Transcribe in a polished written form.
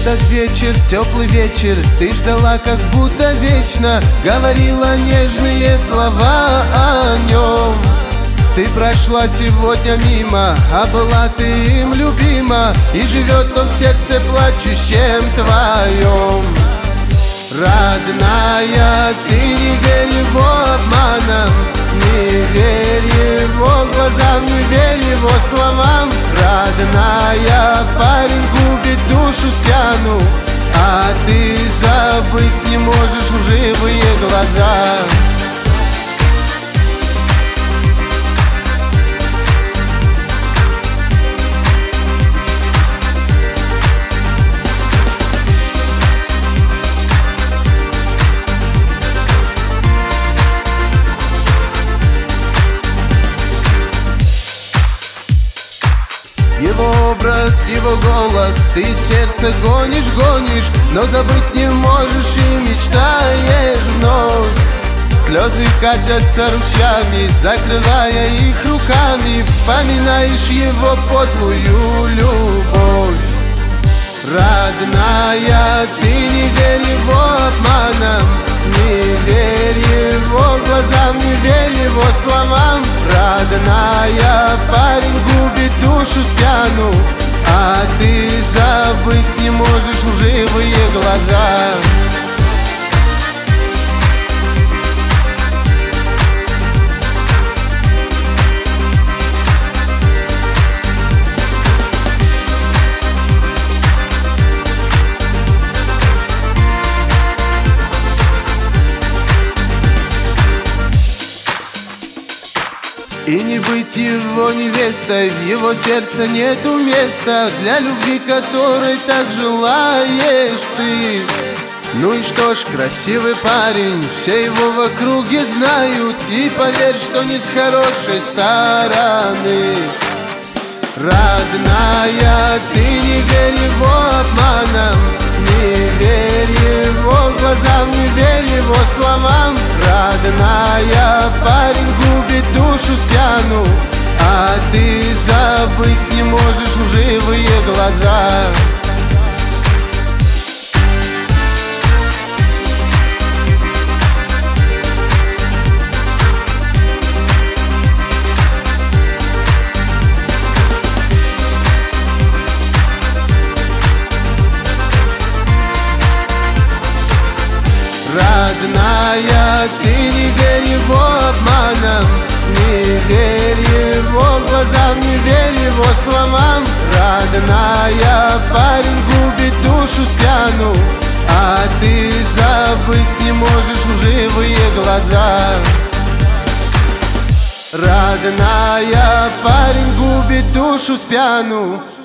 Этот вечер, теплый вечер, ты ждала как будто вечно, говорила нежные слова о нем. Ты прошла сегодня мимо, а была ты им любима, и живет он в сердце плачущем твоем. Родная, ты не верь его обманам, не верь его глазам, не верь его словам. Родная, парень губит душу спьяну, а ты забыть не можешь лживые глаза. Его образ, его голос, ты сердце гонишь, гонишь, но забыть не можешь и мечтаешь вновь. Слезы катятся ручьями, закрывая их руками, вспоминаешь его подлую любовь. Родная, ты не верь его обманам, не верь его глазам, не верь его словам. Родная, парень губит душу спьяну, а ты забыть не можешь лживые глаза. И не быть его невестой, в его сердце нету места для любви, которой так желаешь ты. Ну и что ж, красивый парень, все его в округе знают, и поверь, что не с хорошей стороны. Родная, ты не верь его обманам, не верь его глазам, не верь его словам. Родная, парень губит душу спьяну, а ты забыть не можешь лживые глаза. Родная, ты не верь его обманам, не верь его глазам, не верь его словам. Родная, парень губит душу спьяну, а ты забыть не можешь лживые глаза. Родная, парень губит душу спьяну,